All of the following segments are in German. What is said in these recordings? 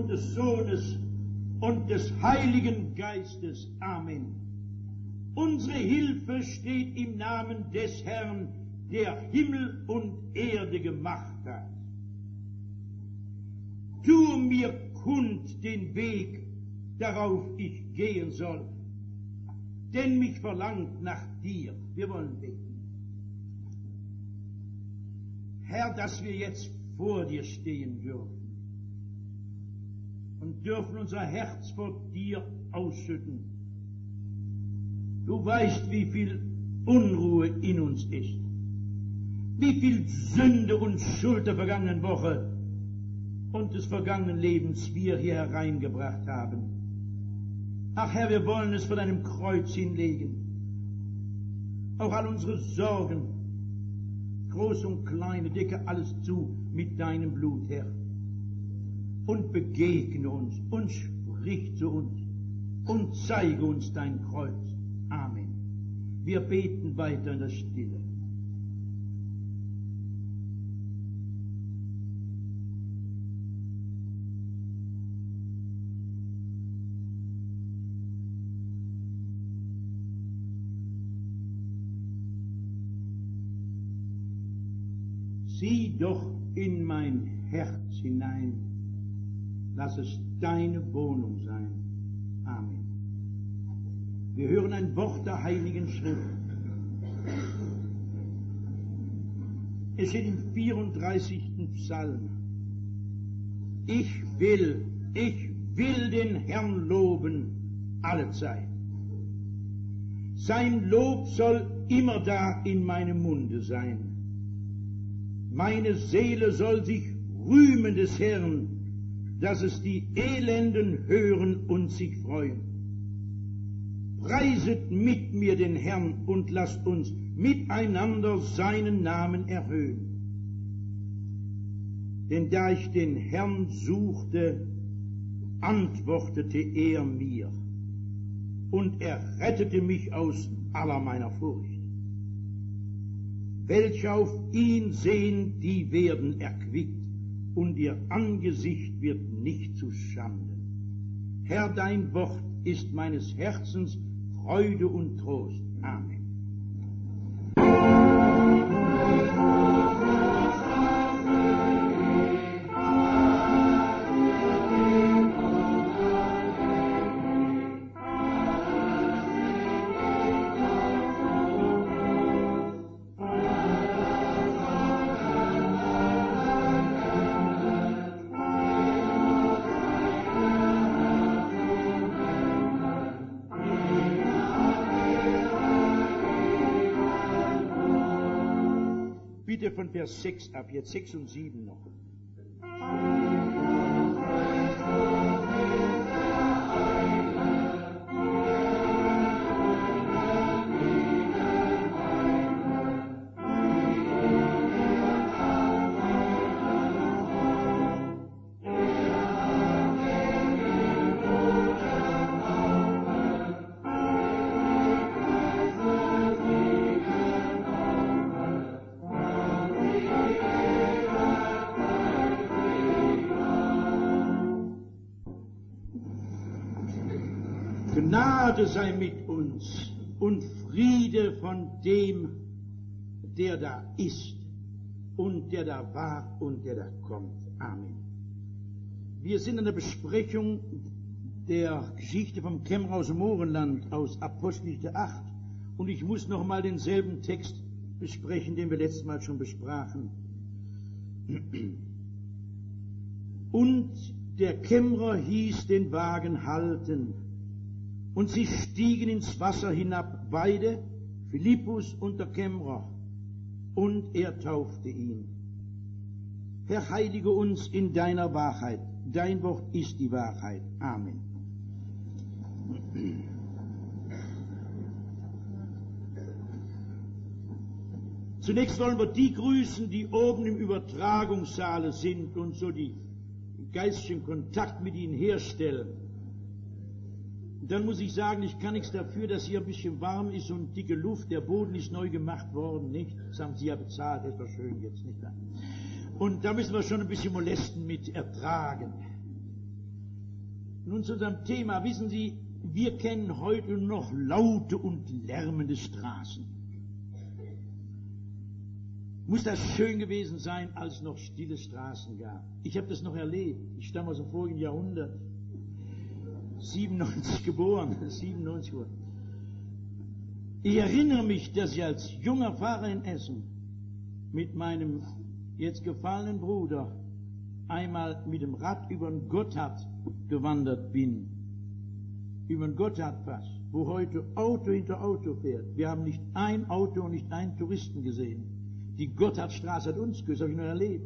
des Sohnes und des Heiligen Geistes. Amen. Unsere Hilfe steht im Namen des Herrn, der Himmel und Erde gemacht hat. Tu mir kund den Weg, darauf ich gehen soll, denn mich verlangt nach dir. Wir wollen beten. Herr, dass wir jetzt vor dir stehen dürfen und dürfen unser Herz vor dir ausschütten. Du weißt, wie viel Unruhe in uns ist, wie viel Sünde und Schuld der vergangenen Woche und des vergangenen Lebens wir hier hereingebracht haben. Ach Herr, wir wollen es vor deinem Kreuz hinlegen. Auch all unsere Sorgen, groß und kleine, decke alles zu mit deinem Blut, Herr. Und begegne uns und sprich zu uns und zeige uns dein Kreuz. Amen. Wir beten weiter in der Stille. Sieh doch in mein Herz hinein, lass es deine Wohnung sein. Amen. Wir hören ein Wort der Heiligen Schrift. Es steht im 34. Psalm. Ich will den Herrn loben allezeit. Sein Lob soll immer da in meinem Munde sein. Meine Seele soll sich rühmen des Herrn, dass es die Elenden hören und sich freuen. Preiset mit mir den Herrn und lasst uns miteinander seinen Namen erhöhen. Denn da ich den Herrn suchte, antwortete er mir und er rettete mich aus aller meiner Furcht. Welche auf ihn sehen, die werden erquickt, und ihr Angesicht wird nicht zu Schande. Herr, dein Wort ist meines Herzens Freude und Trost. Amen. Von Vers 6 ab, jetzt 6 und 7 noch. Gnade sei mit uns und Friede von dem, der da ist und der da war und der da kommt. Amen. Wir sind in der Besprechung der Geschichte vom Kämmerer aus dem Mohrenland aus Apostelgeschichte 8 und ich muss noch mal denselben Text besprechen, den wir letztes Mal schon besprachen. Und der Kämmerer hieß den Wagen halten. Und sie stiegen ins Wasser hinab, beide, Philippus und der Kämmerer, und er taufte ihn. Herr, heilige uns in deiner Wahrheit. Dein Wort ist die Wahrheit. Amen. Zunächst wollen wir die grüßen, die oben im Übertragungssaale sind und so die geistlichen Kontakt mit ihnen herstellen. Dann muss ich sagen, ich kann nichts dafür, dass hier ein bisschen warm ist und dicke Luft. Der Boden ist neu gemacht worden, nicht? Das haben Sie ja bezahlt, das ist doch schön jetzt, nicht wahr? Und da müssen wir schon ein bisschen Molesten mit ertragen. Nun zu unserem Thema. Wissen Sie, wir kennen heute noch laute und lärmende Straßen. Muss das schön gewesen sein, als es noch stille Straßen gab. Ich habe das noch erlebt. Ich stamme aus dem vorigen Jahrhundert. 97 geboren. Ich erinnere mich, dass ich als junger Pfarrer in Essen mit meinem jetzt gefallenen Bruder einmal mit dem Rad über den Gotthard gewandert bin. Über den Gotthardpass, wo heute Auto hinter Auto fährt. Wir haben nicht ein Auto und nicht einen Touristen gesehen. Die Gotthardstraße hat uns gehört, das habe ich noch erlebt.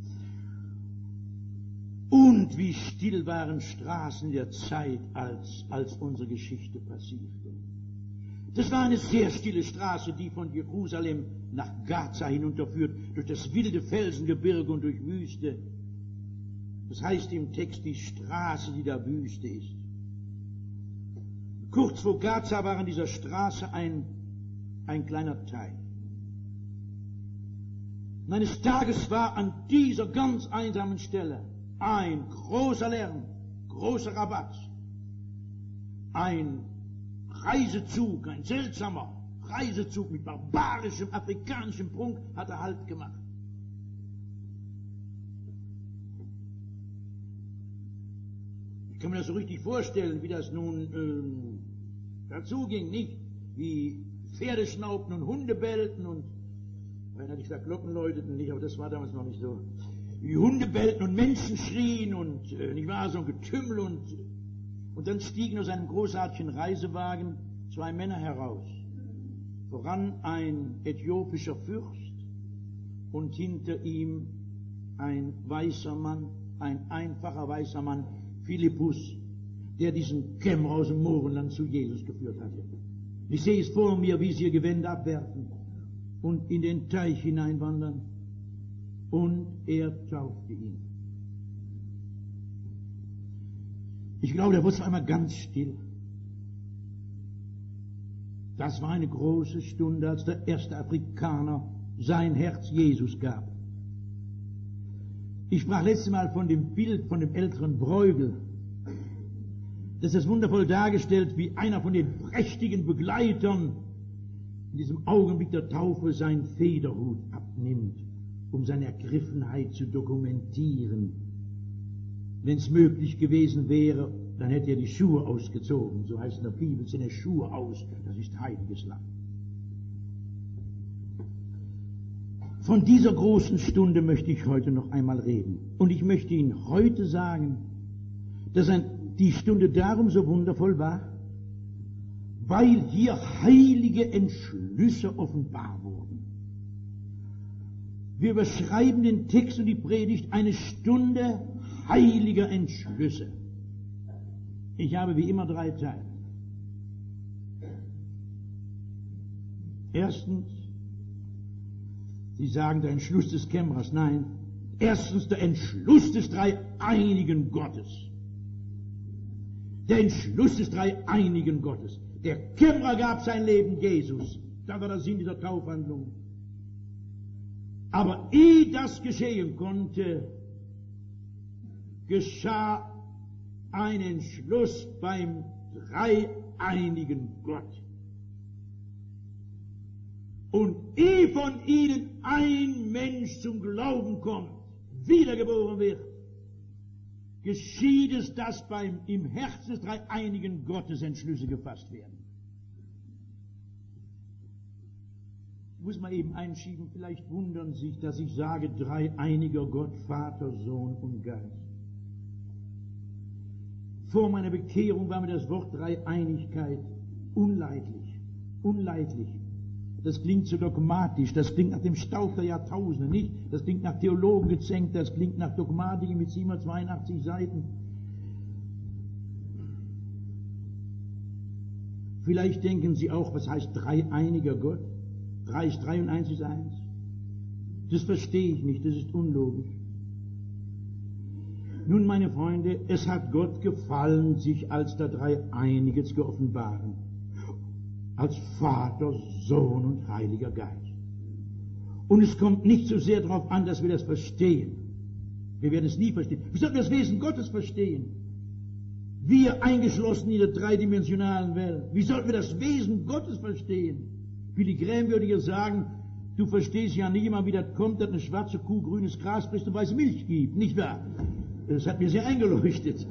Und wie still waren Straßen der Zeit, als unsere Geschichte passierte. Das war eine sehr stille Straße, die von Jerusalem nach Gaza hinunterführt, durch das wilde Felsengebirge und durch Wüste. Das heißt im Text die Straße, die da Wüste ist. Kurz vor Gaza war an dieser Straße ein kleiner Teich. Und eines Tages war an dieser ganz einsamen Stelle ein großer Lärm, großer Rabatz, ein Reisezug, ein seltsamer Reisezug mit barbarischem afrikanischem Prunk hat er Halt gemacht. Ich kann mir das so richtig vorstellen, wie das nun dazu ging, nicht? Wie Pferde schnaubten und Hunde bellten und, wenn er nicht gesagt Glocken läuteten, nicht, aber das war damals noch nicht so. Wie Hunde bellten und Menschen schrien und, nicht wahr, so ein Getümmel und dann stiegen aus einem großartigen Reisewagen zwei Männer heraus. Voran ein äthiopischer Fürst und hinter ihm ein weißer Mann, ein einfacher weißer Mann, Philippus, der diesen Kämmerer aus dem Mohrenland zu Jesus geführt hatte. Ich sehe es vor mir, wie sie ihr Gewänder abwerfen und in den Teich hineinwandern. Und er taufte ihn. Ich glaube, da wurde es auf einmal ganz still. Das war eine große Stunde, als der erste Afrikaner sein Herz Jesus gab. Ich sprach letztes Mal von dem Bild von dem älteren Bräugel. Das ist wundervoll dargestellt, wie einer von den prächtigen Begleitern in diesem Augenblick der Taufe seinen Federhut abnimmt, um seine Ergriffenheit zu dokumentieren. Wenn es möglich gewesen wäre, dann hätte er die Schuhe ausgezogen. So heißt in der Bibel, ziehen Schuhe aus. Das ist heiliges Land. Von dieser großen Stunde möchte ich heute noch einmal reden. Und ich möchte Ihnen heute sagen, dass die Stunde darum so wundervoll war, weil hier heilige Entschlüsse offenbar wurden. Wir überschreiben den Text und die Predigt eine Stunde heiliger Entschlüsse. Ich habe wie immer 3 Teile. Erstens, Sie sagen der Entschluss des Kämmerers. Nein, erstens der Entschluss des dreieinigen Gottes. Der Entschluss des dreieinigen Gottes. Der Kämmerer gab sein Leben Jesus. Das war der Sinn dieser Taufhandlung. Aber ehe das geschehen konnte, geschah ein Entschluss beim dreieinigen Gott. Und ehe von ihnen ein Mensch zum Glauben kommt, wiedergeboren wird, geschieht es, dass im Herzen des dreieinigen Gottes Entschlüsse gefasst werden. Ich muss mal eben einschieben, vielleicht wundern Sie sich, dass ich sage, dreieiniger Gott, Vater, Sohn und Geist. Vor meiner Bekehrung war mir das Wort Dreieinigkeit unleidlich. Unleidlich. Das klingt so dogmatisch, das klingt nach dem Staub der Jahrtausende, nicht? Das klingt nach Theologen gezänkt, das klingt nach Dogmatik mit 782 Seiten. Vielleicht denken Sie auch, was heißt dreieiniger Gott? 3 ist 3 und 1 ist 1. Das verstehe ich nicht, das ist unlogisch. Nun, meine Freunde, es hat Gott gefallen, sich als der Dreieinige zu offenbaren. Als Vater, Sohn und Heiliger Geist. Und es kommt nicht so sehr darauf an, dass wir das verstehen. Wir werden es nie verstehen. Wir sollten das Wesen Gottes verstehen. Wir eingeschlossen in der dreidimensionalen Welt. Wie sollten wir das Wesen Gottes verstehen? Billy Graham würde hier sagen, du verstehst ja nicht immer, wie das kommt, dass eine schwarze Kuh grünes Gras frisst und weiße Milch gibt. Nicht wahr? Das hat mir sehr eingeleuchtet.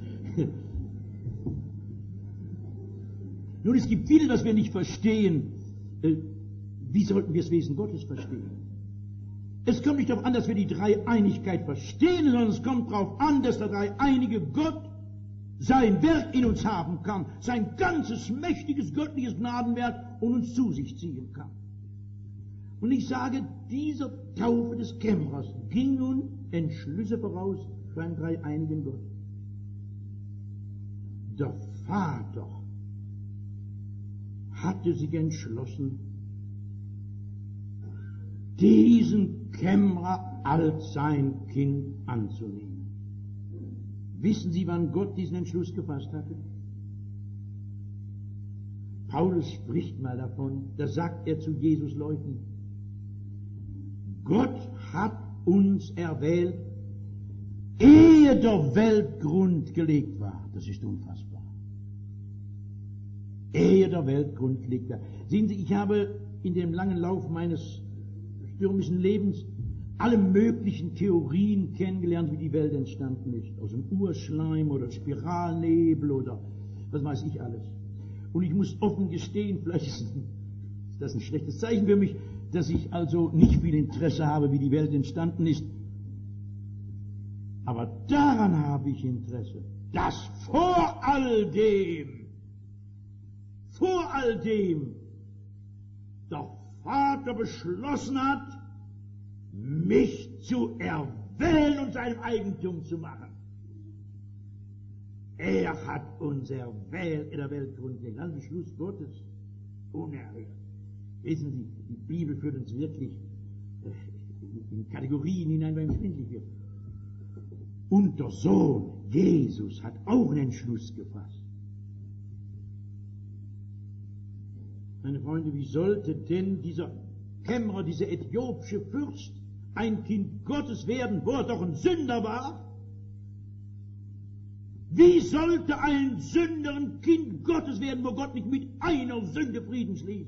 Nun, es gibt viel, was wir nicht verstehen. Wie sollten wir das Wesen Gottes verstehen? Es kommt nicht darauf an, dass wir die Dreieinigkeit verstehen, sondern es kommt darauf an, dass der dreieinige Gott sein Werk in uns haben kann, sein ganzes mächtiges göttliches Gnadenwerk und uns zu sich ziehen kann. Und ich sage, dieser Taufe des Kämmerers ging nun Entschlüsse voraus für einen dreieinigen Gott. Der Vater hatte sich entschlossen, diesen Kämmerer als sein Kind anzunehmen. Wissen Sie, wann Gott diesen Entschluss gefasst hatte? Paulus spricht mal davon, da sagt er zu Jesus Leuten, Gott hat uns erwählt, ehe der Weltgrund gelegt war. Das ist unfassbar. Ehe der Weltgrund gelegt war. Sehen Sie, ich habe in dem langen Lauf meines stürmischen Lebens alle möglichen Theorien kennengelernt, wie die Welt entstanden ist. Aus dem Urschleim oder Spiralnebel oder was weiß ich alles. Und ich muss offen gestehen, vielleicht ist das ein schlechtes Zeichen für mich, dass ich also nicht viel Interesse habe, wie die Welt entstanden ist. Aber daran habe ich Interesse, dass vor all dem der Vater beschlossen hat, mich zu erwählen und seinem Eigentum zu machen. Er hat uns erwählt in der Weltgrund gelegt. Das ist der Beschluss Gottes. Unerhört. Wissen Sie, die Bibel führt uns wirklich in Kategorien hinein, weil es schwindelig wird. Und der Sohn, Jesus, hat auch einen Entschluss gefasst. Meine Freunde, wie sollte denn dieser Kämmerer, dieser äthiopische Fürst, ein Kind Gottes werden, wo er doch ein Sünder war? Wie sollte ein Sünder ein Kind Gottes werden, wo Gott nicht mit einer Sünde Frieden schließt?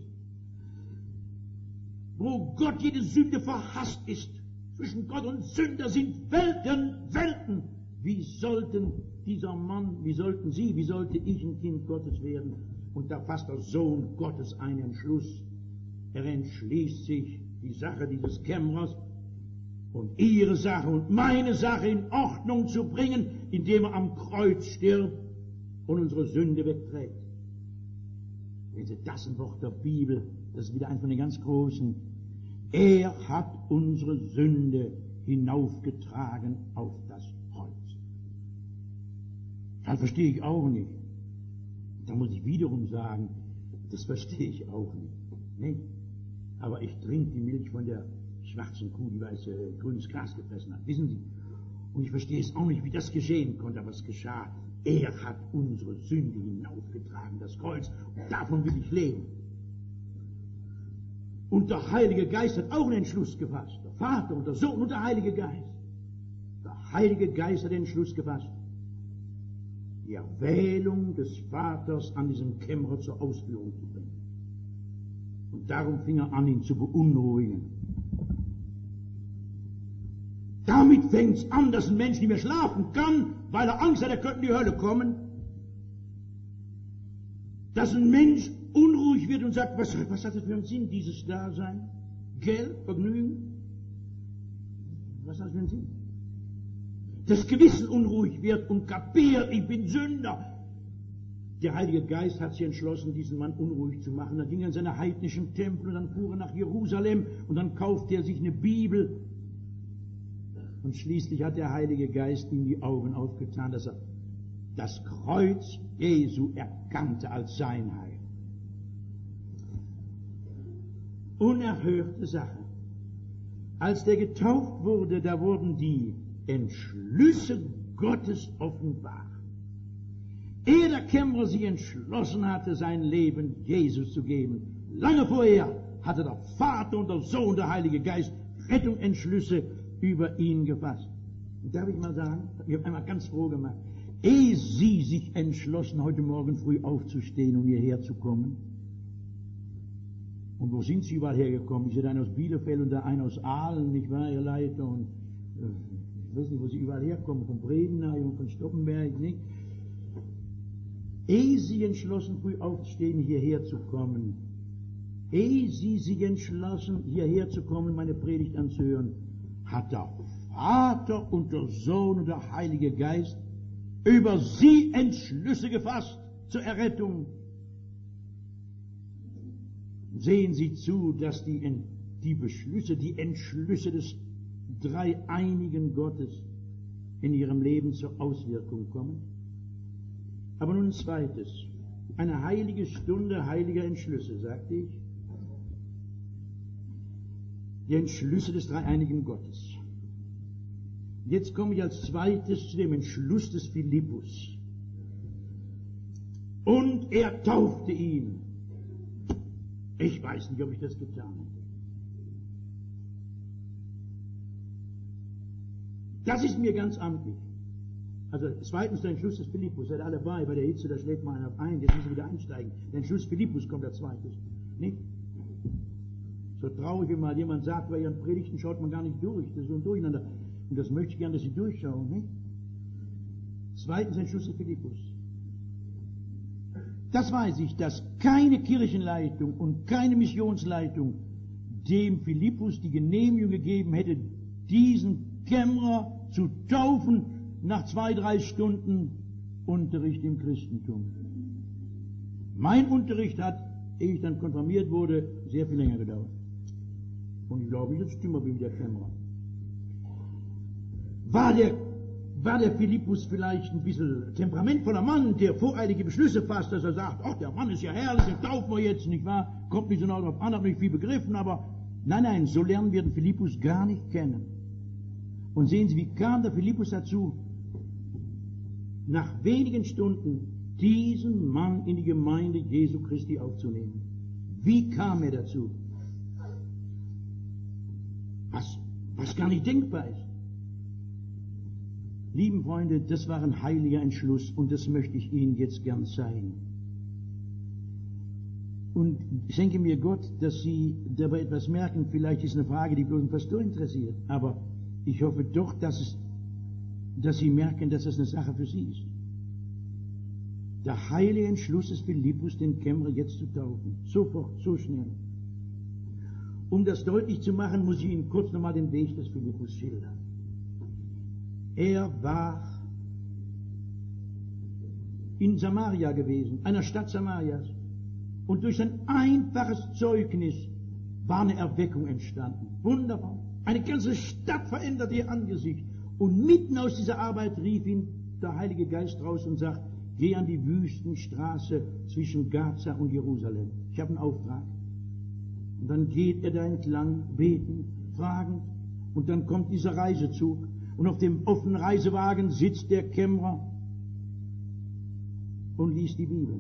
Wo Gott jede Sünde verhasst ist. Zwischen Gott und Sünder sind Welten. Wie sollten dieser Mann, wie sollten Sie, wie sollte ich ein Kind Gottes werden? Und da fasst der Sohn Gottes einen Entschluss. Er entschließt sich, die Sache dieses Kämmerers und ihre Sache und meine Sache in Ordnung zu bringen, indem er am Kreuz stirbt und unsere Sünde wegträgt. Wenn Sie das ein Wort der Bibel, das ist wieder eins von den ganz Großen. Er hat unsere Sünde hinaufgetragen auf das Kreuz. Das verstehe ich auch nicht. Da muss ich wiederum sagen, das verstehe ich auch nicht. Nee. Aber ich trinke die Milch von der schwarzen Kuh, die weiße grünes Gras gefressen hat. Wissen Sie? Und ich verstehe es auch nicht, wie das geschehen konnte, aber es geschah. Er hat unsere Sünde hinaufgetragen, das Kreuz. Und davon will ich leben. Und der Heilige Geist hat auch einen Entschluss gefasst. Der Vater und der Sohn und der Heilige Geist. Der Heilige Geist hat den Entschluss gefasst, die Erwählung des Vaters an diesem Kämmerer zur Ausführung zu bringen. Und darum fing er an, ihn zu beunruhigen. Damit fängt es an, dass ein Mensch nicht mehr schlafen kann, weil er Angst hat, er könnte in die Hölle kommen. Dass ein Mensch unruhig wird und sagt, was hat das für einen Sinn, dieses Dasein? Geld, Vergnügen? Was hat das für einen Sinn? Das Gewissen unruhig wird und kapiert, ich bin Sünder. Der Heilige Geist hat sich entschlossen, diesen Mann unruhig zu machen. Dann ging er in seine heidnischen Tempel und dann fuhr er nach Jerusalem und dann kaufte er sich eine Bibel. Und schließlich hat der Heilige Geist ihm die Augen aufgetan, dass er das Kreuz Jesu erkannte als sein Heil. Unerhörte Sache. Als der getauft wurde, da wurden die Entschlüsse Gottes offenbar. Ehe der Kämmerer sich entschlossen hatte, sein Leben Jesus zu geben, lange vorher hatte der Vater und der Sohn und der Heilige Geist Rettungsentschlüsse über ihn gefasst. Und darf ich mal sagen, ich habe einmal ganz froh gemacht, ehe Sie sich entschlossen, heute Morgen früh aufzustehen und hierher zu kommen. Und wo sind Sie überall hergekommen? Ich sehe einen aus Bielefeld und der einen aus Aalen, nicht wahr, Ihr Leiter? Und ich weiß nicht, wo Sie überall herkommen, von Bredeney und von Stoppenberg, nicht? Ehe Sie entschlossen, früh aufzustehen, hierher zu kommen, ehe Sie sich entschlossen, hierher zu kommen, meine Predigt anzuhören, hat der Vater und der Sohn und der Heilige Geist über Sie Entschlüsse gefasst zur Errettung. Sehen Sie zu, dass die Beschlüsse, die Entschlüsse des dreieinigen Gottes in Ihrem Leben zur Auswirkung kommen. Aber nun ein zweites. Eine heilige Stunde heiliger Entschlüsse, sagte ich. Die Entschlüsse des dreieinigen Gottes. Jetzt komme ich als zweites zu dem Entschluss des Philippus. Und er taufte ihn. Ich weiß nicht, ob ich das getan hätte. Das ist mir ganz amtlich. Also zweitens der Entschluss des Philippus. Seid alle bei der Hitze, da schlägt mal einer ein. Jetzt müssen wir wieder einsteigen. Der Entschluss Philippus kommt als zweites. Nicht? So traurig, wenn mal jemand sagt, bei Ihren Predigten schaut man gar nicht durch. Das ist so ein Durcheinander. Und das möchte ich gerne, dass Sie durchschauen. Nicht? Zweitens der Entschluss des Philippus. Das weiß ich, dass keine Kirchenleitung und keine Missionsleitung dem Philippus die Genehmigung gegeben hätte, diesen Kämmerer zu taufen nach 2-3 Stunden Unterricht im Christentum. Mein Unterricht hat, ehe ich dann konfirmiert wurde, sehr viel länger gedauert. Und ich glaube, jetzt stimmt wie der Kämmerer. War der Philippus vielleicht ein bisschen temperamentvoller Mann, der voreilige Beschlüsse fasst, dass er sagt, ach, der Mann ist ja herrlich, den taufen wir jetzt, nicht wahr? Kommt nicht so genau drauf an, hat nicht viel begriffen, aber nein, so lernen wir den Philippus gar nicht kennen. Und sehen Sie, wie kam der Philippus dazu, nach wenigen Stunden diesen Mann in die Gemeinde Jesu Christi aufzunehmen? Wie kam er dazu? Was gar nicht denkbar ist. Lieben Freunde, das war ein heiliger Entschluss und das möchte ich Ihnen jetzt gern zeigen. Und ich denke mir Gott, dass Sie dabei etwas merken. Vielleicht ist eine Frage, die bloß einen Pastor interessiert, aber ich hoffe doch, dass Sie merken, dass das eine Sache für Sie ist. Der heilige Entschluss des Philippus, den Kämmerer jetzt zu taufen. Sofort, so schnell. Um das deutlich zu machen, muss ich Ihnen kurz nochmal den Weg des Philippus schildern. Er war in Samaria gewesen, einer Stadt Samarias. Und durch sein einfaches Zeugnis war eine Erweckung entstanden. Wunderbar. Eine ganze Stadt verändert ihr Angesicht. Und mitten aus dieser Arbeit rief ihn der Heilige Geist raus und sagt, geh an die Wüstenstraße zwischen Gaza und Jerusalem. Ich habe einen Auftrag. Und dann geht er da entlang, betend, fragend. Und dann kommt dieser Reisezug. Und auf dem offenen Reisewagen sitzt der Kämmerer und liest die Bibel.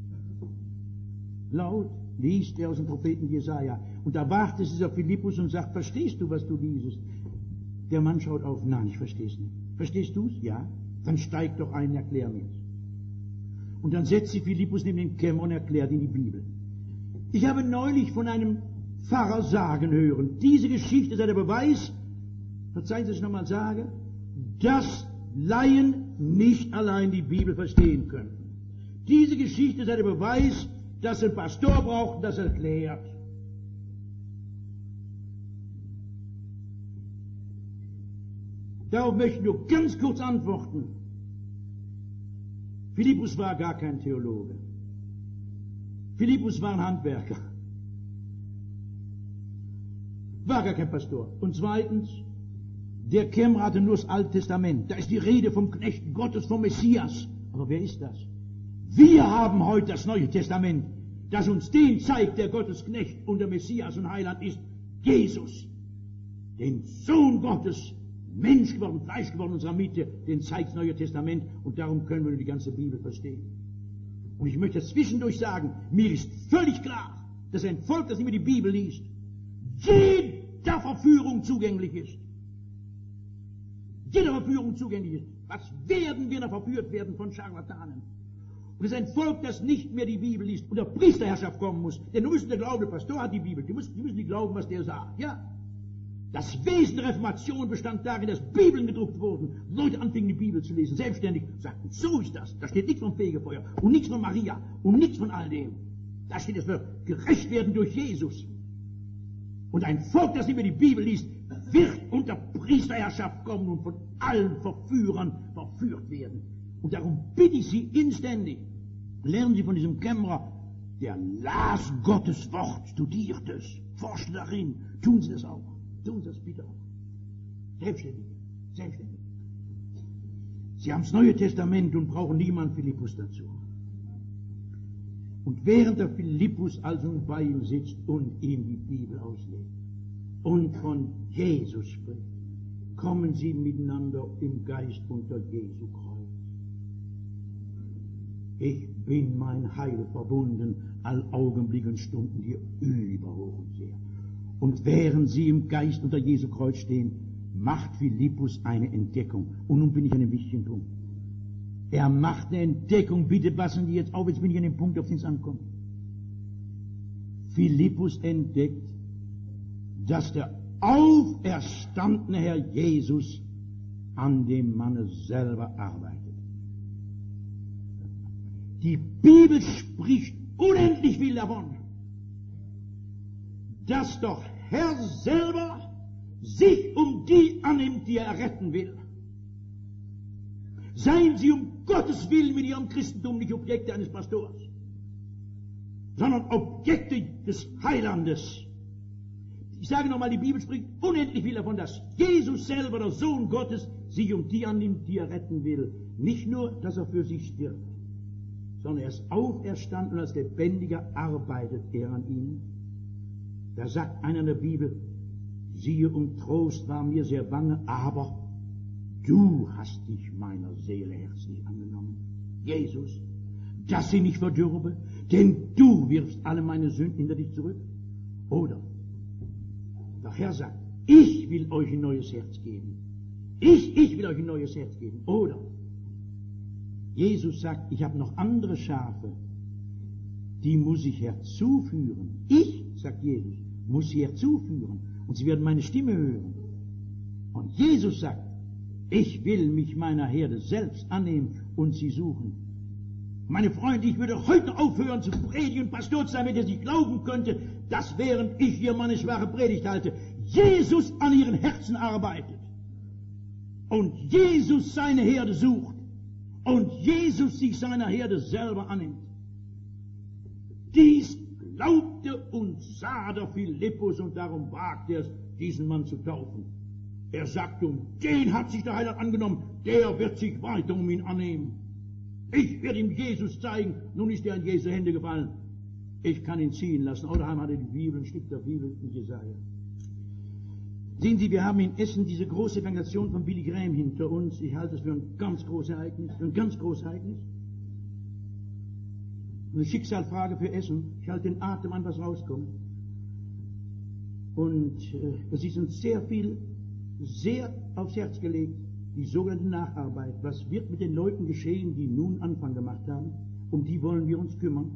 Laut liest er aus dem Propheten Jesaja. Und da wartet dieser Philippus und sagt, verstehst du, was du liest? Der Mann schaut auf, nein, ich verstehe es nicht. Verstehst du es? Ja. Dann steig doch ein, erklär mir es. Und dann setzt sich Philippus neben den Kämmerer und erklärt ihm die Bibel. Ich habe neulich von einem Pfarrer sagen hören, diese Geschichte sei der Beweis, verzeihen Sie, dass ich nochmal sage, dass Laien nicht allein die Bibel verstehen können. Diese Geschichte sei der Beweis, dass ein Pastor braucht, das erklärt. Darauf möchte ich nur ganz kurz antworten. Philippus war gar kein Theologe. Philippus war ein Handwerker. War gar kein Pastor. Und zweitens, der Kämmerer hatte nur das Alte Testament. Da ist die Rede vom Knecht Gottes, vom Messias. Aber wer ist das? Wir haben heute das Neue Testament, das uns den zeigt, der Gottes Knecht und der Messias und Heiland ist. Jesus, den Sohn Gottes, Mensch geworden, Fleisch geworden in unserer Mitte, den zeigt das Neue Testament. Und darum können wir die ganze Bibel verstehen. Und ich möchte zwischendurch sagen, mir ist völlig klar, dass ein Volk, das nicht mehr die Bibel liest, jeder Verführung zugänglich ist. Jeder Verführung zugänglich ist. Was werden wir noch verführt werden von Scharlatanen? Und es ist ein Volk, das nicht mehr die Bibel liest und der Priesterherrschaft kommen muss. Denn du musst glauben, der Pastor hat die Bibel. Die müssen nicht glauben, was der sagt. Ja? Das Wesen der Reformation bestand darin, dass Bibeln gedruckt wurden. Leute anfingen, die Bibel zu lesen, selbstständig, sagten, so ist das. Da steht nichts vom Fegefeuer und nichts von Maria und nichts von all dem. Da steht, es wird gerecht werden durch Jesus. Und ein Volk, das nicht mehr die Bibel liest, wird unter Priesterherrschaft kommen und von allen Verführern verführt werden. Und darum bitte ich Sie inständig, lernen Sie von diesem Kämmerer, der las Gottes Wort, studiert es, forschte darin, tun Sie das auch. Tun Sie das bitte auch. Selbstständig. Selbstständig. Sie haben das Neue Testament und brauchen niemanden Philippus dazu. Und während der Philippus also bei ihm sitzt und ihm die Bibel auslegt und von Jesus spricht, kommen sie miteinander im Geist unter Jesu Kreuz. Ich bin mein Heil verbunden, all Augenblicke und Stunden dir überhoch und sehr. Und während sie im Geist unter Jesu Kreuz stehen, macht Philippus eine Entdeckung. Und nun bin ich an einem wichtigen Punkt. Er macht eine Entdeckung, bitte passen Sie jetzt auf, jetzt bin ich an dem Punkt, auf den es ankommt. Philippus entdeckt, dass der auferstandene Herr Jesus an dem Manne selber arbeitet. Die Bibel spricht unendlich viel davon, dass doch Herr selber sich um die annimmt, die er retten will. Seien sie um Gottes Willen mit ihrem Christentum nicht Objekte eines Pastors, sondern Objekte des Heilandes. Ich sage nochmal, die Bibel spricht unendlich viel davon, dass Jesus selber, der Sohn Gottes, sich um die annimmt, die er retten will. Nicht nur, dass er für sie stirbt, sondern er ist auferstanden und als Lebendiger arbeitet er an ihnen. Da sagt einer in der Bibel, siehe, um Trost war mir sehr bange, aber du hast dich meiner Seele herzlich angenommen. Jesus, dass sie nicht verdürbe, denn du wirfst alle meine Sünden hinter dich zurück. Oder der Herr sagt, ich will euch ein neues Herz geben. Ich will euch ein neues Herz geben. Oder Jesus sagt, ich habe noch andere Schafe, die muss ich herzuführen. Ich, sagt Jesus, muss sie herzuführen. Und sie werden meine Stimme hören. Und Jesus sagt, ich will mich meiner Herde selbst annehmen und sie suchen. Meine Freunde, ich würde heute aufhören zu predigen und Pastor zu sein, wenn ihr nicht glauben könnte, dass während ich hier meine schwache Predigt halte, Jesus an ihren Herzen arbeitet. Und Jesus seine Herde sucht. Und Jesus sich seiner Herde selber annimmt. Dies glaubte und sah der Philippus und darum wagte er es, diesen Mann zu taufen. Er sagte, um den hat sich der Heiland angenommen, der wird sich weiter um ihn annehmen. Ich werde ihm Jesus zeigen, nun ist er in Jesu Hände gefallen. Ich kann ihn ziehen lassen. Oderheim hatte die Bibel, ein Stück der Bibel in Jesaja. Sehen Sie, wir haben in Essen diese große Evangelisation von Billy Graham hinter uns. Ich halte es für ein ganz großes Ereignis, Eine Schicksalsfrage für Essen. Ich halte den Atem an, was rauskommt. Und es ist uns sehr aufs Herz gelegt, die sogenannte Nacharbeit. Was wird mit den Leuten geschehen, die nun Anfang gemacht haben? Um die wollen wir uns kümmern.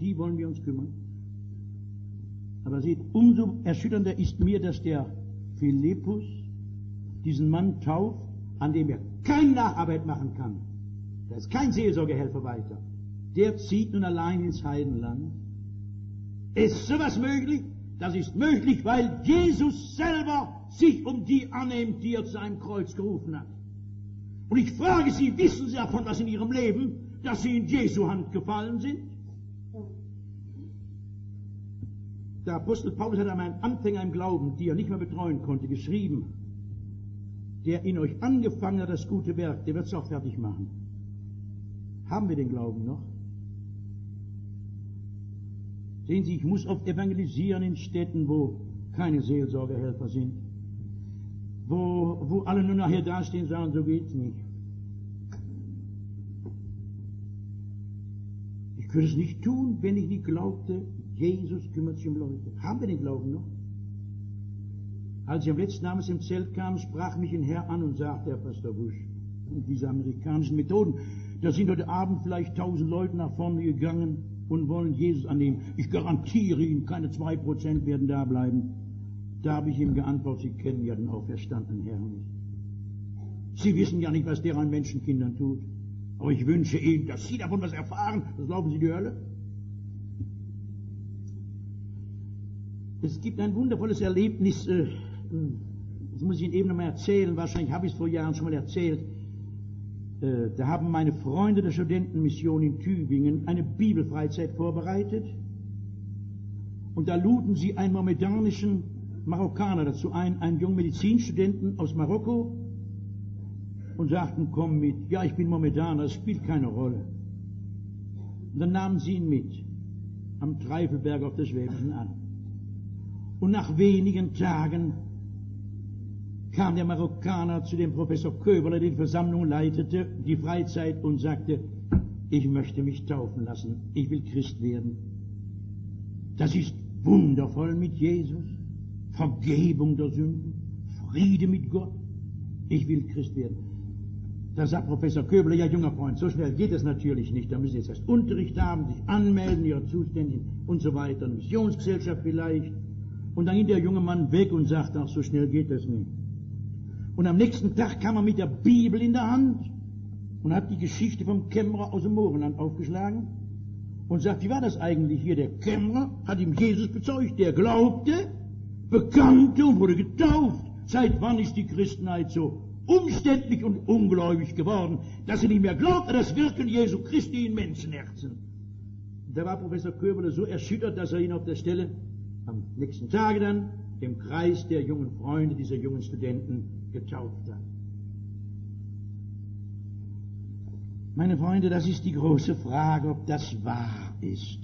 Aber seht, umso erschütternder ist mir, dass der Philippus diesen Mann tauft, an dem er keine Nacharbeit machen kann. Da ist kein Seelsorgehelfer weiter. Der zieht nun allein ins Heidenland. Ist sowas möglich? Das ist möglich, weil Jesus selber sich um die annimmt, die er zu seinem Kreuz gerufen hat. Und ich frage Sie, wissen Sie davon, was in Ihrem Leben, dass Sie in Jesu Hand gefallen sind? Der Apostel Paulus hat einmal einen Anfänger im Glauben, die er nicht mehr betreuen konnte, geschrieben, der in euch angefangen hat, das gute Werk, der wird es auch fertig machen. Haben wir den Glauben noch? Sehen Sie, ich muss oft evangelisieren in Städten, wo keine Seelsorgehelfer sind, wo alle nur nachher dastehen und sagen, so geht's nicht. Ich könnte es nicht tun, wenn ich nicht glaubte, Jesus kümmert sich um Leute. Haben wir den Glauben noch? Als ich am letzten Abend im Zelt kam, sprach mich ein Herr an und sagte, Herr Pastor Busch, Diese amerikanischen Methoden. Da sind heute Abend vielleicht 1000 Leute nach vorne gegangen und wollen Jesus annehmen. Ich garantiere Ihnen, keine 2% werden da bleiben. Da habe ich ihm geantwortet, Sie kennen ja den auferstandenen Herrn nicht. Sie wissen ja nicht, was der an Menschenkindern tut. Aber ich wünsche Ihnen, dass Sie davon was erfahren, sonst laufen Sie die Hölle. Es gibt ein wundervolles Erlebnis, das muss ich Ihnen eben noch mal erzählen, wahrscheinlich habe ich es vor Jahren schon mal erzählt. Da haben meine Freunde der Studentenmission in Tübingen eine Bibelfreizeit vorbereitet. Und da luden sie einen mohammedanischen Marokkaner dazu ein, einen jungen Medizinstudenten aus Marokko, und sagten, komm mit. Ja, ich bin Mohammedaner, das spielt keine Rolle. Und dann nahmen sie ihn mit, am Treifelberg auf der Schwäbischen an. Und nach wenigen Tagen kam der Marokkaner zu dem Professor Köberler, der die Versammlung leitete, die Freizeit, und sagte, ich möchte mich taufen lassen, ich will Christ werden. Das ist wundervoll mit Jesus, Vergebung der Sünden, Friede mit Gott, ich will Christ werden. Da sagt Professor Köberler, ja junger Freund, so schnell geht es natürlich nicht, da müssen Sie jetzt erst Unterricht haben, sich anmelden, Ihre Zuständigen und so weiter, eine Missionsgesellschaft vielleicht. Und dann ging der junge Mann weg und sagte, ach, so schnell geht das nicht. Und am nächsten Tag kam er mit der Bibel in der Hand und hat die Geschichte vom Kämmerer aus dem Mohrenland aufgeschlagen und sagt, wie war das eigentlich hier? Der Kämmerer hat ihm Jesus bezeugt, der glaubte, bekannte und wurde getauft. Seit wann ist die Christenheit so umständlich und ungläubig geworden, dass sie nicht mehr glaubt an das Wirken Jesu Christi in Menschenherzen? Da war Professor Köberler so erschüttert, dass er ihn auf der Stelle am nächsten Tage dann im Kreis der jungen Freunde dieser jungen Studenten getauft hat. Meine Freunde, das ist die große Frage, ob das wahr ist,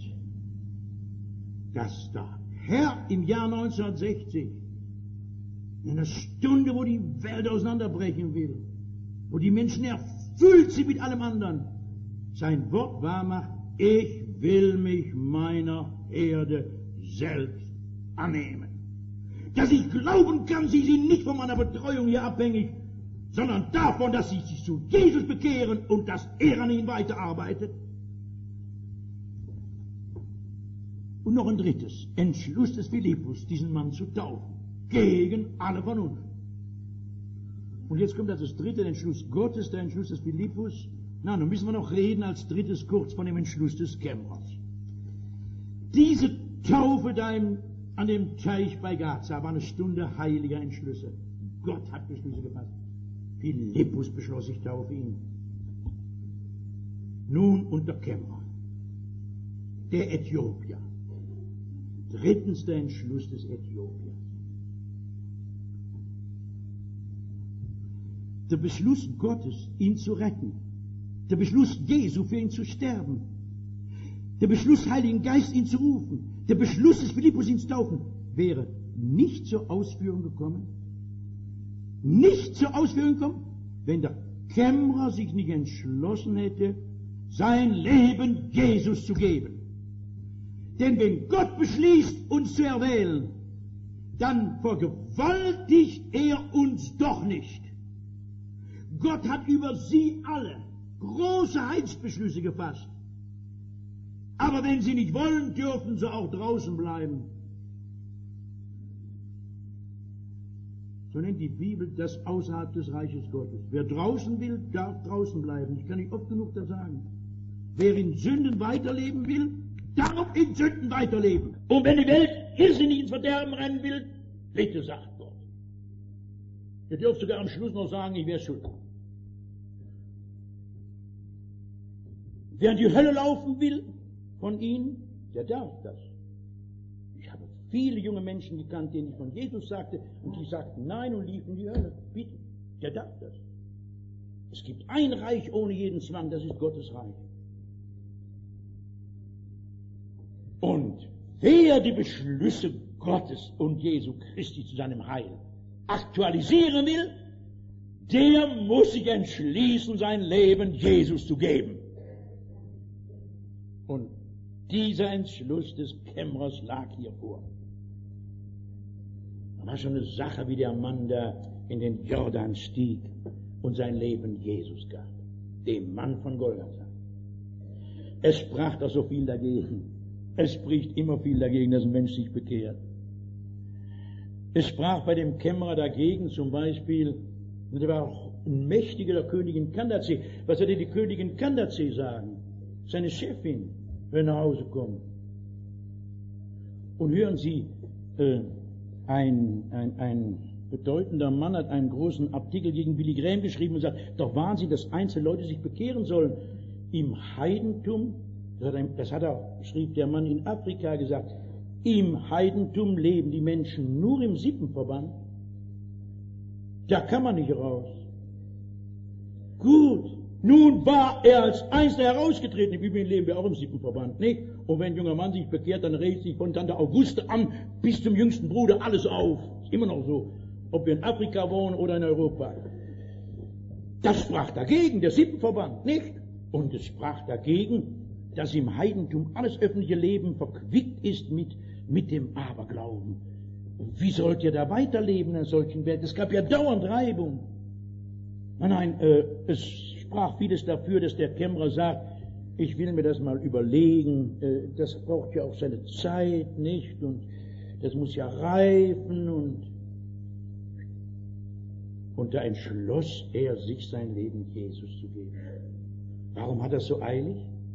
dass der Herr im Jahr 1960, in einer Stunde, wo die Welt auseinanderbrechen will, wo die Menschen erfüllt sind mit allem anderen, sein Wort wahr macht, ich will mich meiner Herde selbst annehmen. Dass ich glauben kann, sie sind nicht von meiner Betreuung hier abhängig, sondern davon, dass sie sich zu Jesus bekehren und dass er an ihnen weiterarbeitet. Und noch ein drittes, Entschluss des Philippus, diesen Mann zu taufen, gegen alle Vernunft. Und jetzt kommt das dritte, der Entschluss Gottes, der Entschluss des Philippus. Na, nun müssen wir noch reden als drittes kurz von dem Entschluss des Kämmerers. Diese Taufe da an dem Teich bei Gaza war eine Stunde heiliger Entschlüsse. Gott hat Beschlüsse gefasst. Philippus beschloss, ich taufe ihn. Nun unter Kämmerer, der Äthiopier. Drittens der Entschluss des Äthiopiers. Der Beschluss Gottes, ihn zu retten. Der Beschluss Jesu, für ihn zu sterben. Der Beschluss Heiligen Geist, ihn zu rufen. Der Beschluss des Philippus, ihn zu taufen, wäre nicht zur Ausführung gekommen. Nicht zur Ausführung gekommen, wenn der Kämmerer sich nicht entschlossen hätte, sein Leben Jesus zu geben. Denn wenn Gott beschließt, uns zu erwählen, dann vergewaltigt er uns doch nicht. Gott hat über sie alle große Heilsbeschlüsse gefasst. Aber wenn sie nicht wollen, dürfen sie auch draußen bleiben. So nennt die Bibel das außerhalb des Reiches Gottes. Wer draußen will, darf draußen bleiben. Ich kann nicht oft genug das sagen. Wer in Sünden weiterleben will, darf in Sünden weiterleben. Und wenn die Welt irrsinnig ins Verderben rennen will, bitte, sagt Gott. Ihr dürft sogar am Schluss noch sagen, ich wäre schuld. Wer in die Hölle laufen will von ihnen, der darf das. Ich habe viele junge Menschen gekannt, denen ich von Jesus sagte, und die sagten nein und liefen in die Hölle. Bitte, der darf das. Es gibt ein Reich ohne jeden Zwang, das ist Gottes Reich. Und wer die Beschlüsse Gottes und Jesu Christi zu seinem Heil aktualisieren will, der muss sich entschließen, sein Leben Jesus zu geben. Und dieser Entschluss des Kämmerers lag hier vor. Da war schon eine Sache, wie der Mann da in den Jordan stieg und sein Leben Jesus gab, dem Mann von Golgatha. Es sprach doch so viel dagegen. Es spricht immer viel dagegen, dass ein Mensch sich bekehrt. Es sprach bei dem Kämmerer dagegen zum Beispiel, und er war auch ein mächtiger der Königin Kandake. Was sollte die Königin Kandake sagen? Seine Chefin, wenn er nach Hause kommt. Und hören Sie, ein bedeutender Mann hat einen großen Artikel gegen Billy Graham geschrieben und sagt, doch Wahnsinn, dass einzelne Leute sich bekehren sollen. Im Heidentum, schrieb der Mann in Afrika gesagt, im Heidentum leben die Menschen nur im Sippenverband. Da kann man nicht raus. Gut, nun war er als Einzelner herausgetreten. Im Übrigen leben wir auch im Sippenverband, nicht? Und wenn ein junger Mann sich bekehrt, dann regt sich von Tante Auguste an bis zum jüngsten Bruder alles auf. Ist immer noch so. Ob wir in Afrika wohnen oder in Europa. Das sprach dagegen, der Sippenverband, nicht? Und es sprach dagegen, dass im Heidentum alles öffentliche Leben verquickt ist mit dem Aberglauben. Wie sollt ihr da weiterleben in einer solchen Welt? Es gab ja dauernd Reibung. Nein, es sprach vieles dafür, dass der Kämmerer sagt, ich will mir das mal überlegen, das braucht ja auch seine Zeit, nicht? Und das muss ja reifen und da entschloss er sich, sein Leben Jesus zu geben. Warum hat er es so eilig?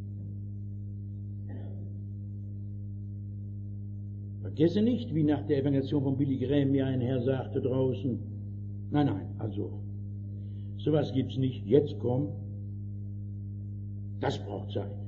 Vergesse nicht, wie nach der Evangelisation von Billy Graham mir ein Herr sagte draußen, nein, also, sowas gibt's nicht, jetzt komm, das braucht Zeit.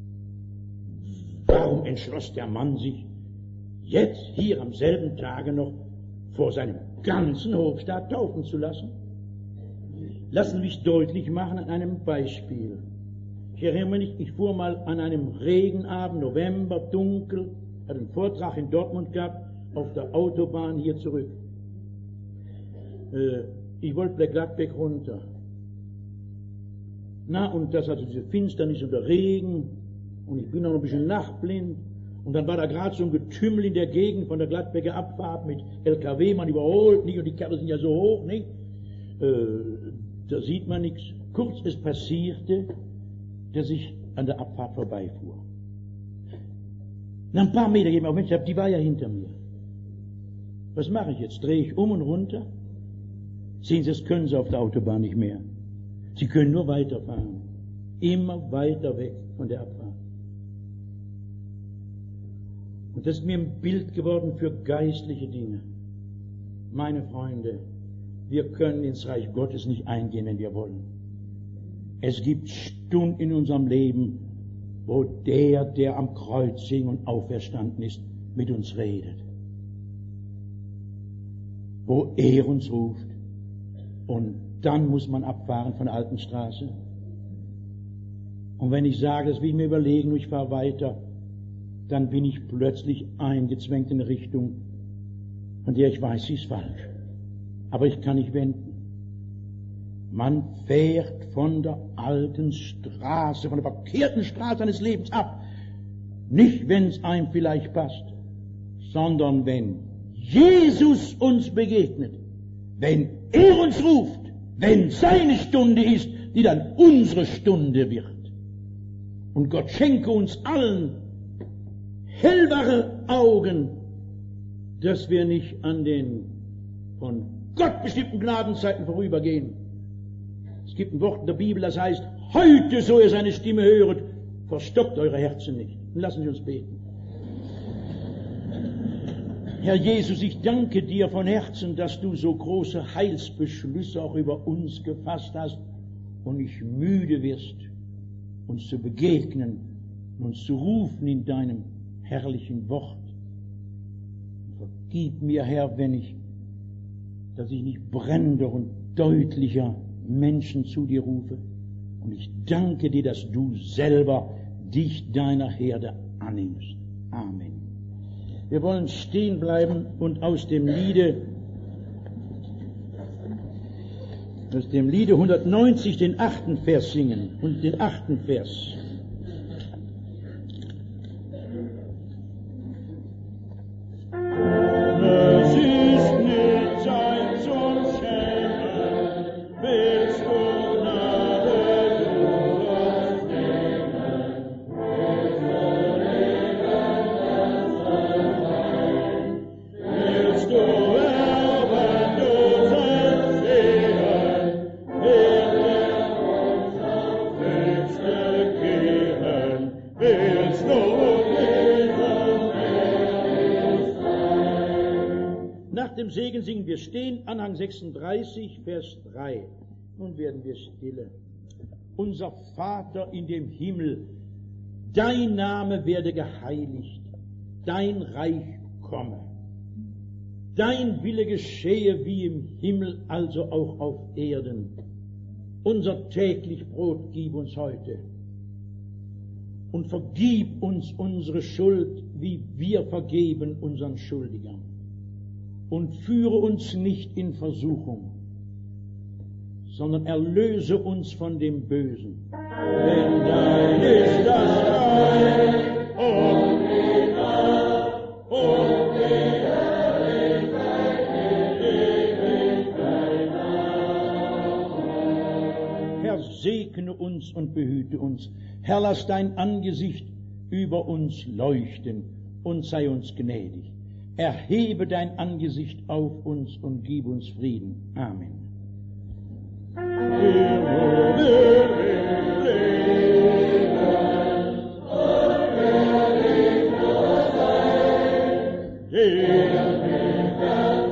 Warum entschloss der Mann sich, jetzt hier am selben Tage noch vor seinem ganzen Hofstaat taufen zu lassen? Lassen Sie mich deutlich machen an einem Beispiel. Ich erinnere mich, ich fuhr mal an einem Regenabend, November, dunkel, hatte einen Vortrag in Dortmund gehabt, auf der Autobahn hier zurück. Ich wollte bei Gladbeck runter. Und das hatte diese Finsternis und der Regen, und ich bin noch ein bisschen nachtblind, und dann war da gerade so ein Getümmel in der Gegend von der Gladbecker Abfahrt mit LKW, man überholt nicht, und die Kerle sind ja so hoch, nicht? Da sieht man nichts. Kurz, es passierte, dass ich an der Abfahrt vorbeifuhr. Ein paar Meter gehen, aber Mensch, die war ja hinter mir. Was mache ich jetzt? Drehe ich um und runter? Sehen Sie, das können Sie auf der Autobahn nicht mehr. Sie können nur weiterfahren. Immer weiter weg von der Abfahrt. Und das ist mir ein Bild geworden für geistliche Dinge. Meine Freunde, wir können ins Reich Gottes nicht eingehen, wenn wir wollen. Es gibt Stunden in unserem Leben, wo der am Kreuz hing und auferstanden ist, mit uns redet. Wo er uns ruft. Und dann muss man abfahren von der alten Straße. Und wenn ich sage, das will ich mir überlegen und ich fahre weiter, dann bin ich plötzlich eingezwängt in eine Richtung, von der ich weiß, sie ist falsch. Aber ich kann nicht wenden. Man fährt von der alten Straße, von der verkehrten Straße seines Lebens ab. Nicht, wenn es einem vielleicht passt, sondern wenn Jesus uns begegnet, wenn er uns ruft, wenn seine Stunde ist, die dann unsere Stunde wird. Und Gott schenke uns allen hellwache Augen, dass wir nicht an den von Gott bestimmten Gnadenzeiten vorübergehen. Es gibt ein Wort in der Bibel, das heißt, heute, so ihr seine Stimme höret, verstockt eure Herzen nicht. Und lassen Sie uns beten. Herr Jesus, ich danke dir von Herzen, dass du so große Heilsbeschlüsse auch über uns gefasst hast und nicht müde wirst, uns zu begegnen, uns zu rufen in deinem herrlichen Wort. Vergib mir, Herr, dass ich nicht brennender und deutlicher Menschen zu dir rufe. Und ich danke dir, dass du selber dich deiner Herde annimmst. Amen. Wir wollen stehen bleiben und aus dem Liede 190 den 8. Vers singen. Und den 8. Vers. Es ist nicht Zeit zum Schämen, willst du nach dem Segen singen wir stehen, Anhang 36, Vers 3. Nun werden wir stille. Unser Vater in dem Himmel, dein Name werde geheiligt, dein Reich komme. Dein Wille geschehe wie im Himmel, also auch auf Erden. Unser täglich Brot gib uns heute. Und vergib uns unsere Schuld, wie wir vergeben unseren Schuldigern. Und führe uns nicht in Versuchung, sondern erlöse uns von dem Bösen. Denn dein ist das Reich und die Macht und die Herrlichkeit in Ewigkeit. Herr, segne uns und behüte uns. Herr, lass dein Angesicht über uns leuchten und sei uns gnädig. Erhebe dein Angesicht auf uns und gib uns Frieden. Amen. Der